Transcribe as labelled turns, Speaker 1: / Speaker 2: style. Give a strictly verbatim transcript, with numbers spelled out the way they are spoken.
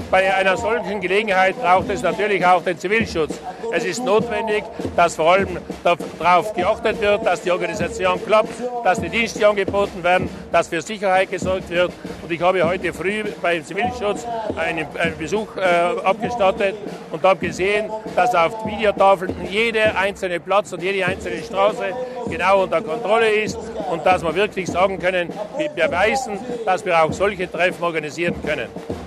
Speaker 1: bei einer solchen Gelegenheit braucht es natürlich auch den Zivilschutz. Es ist notwendig, dass vor allem darauf geachtet wird, dass die Organisation klappt, dass die Dienste angeboten werden, dass für Sicherheit gesorgt wird. Und ich habe heute früh beim Zivilschutz einen, einen Besuch äh, abgestattet und habe gesehen, dass auf Videotafeln jeder einzelne Platz und jede einzelne Straße genau unter Kontrolle ist und dass wir wirklich sagen können, wir beweisen, dass wir auch solche Treffen organisieren können.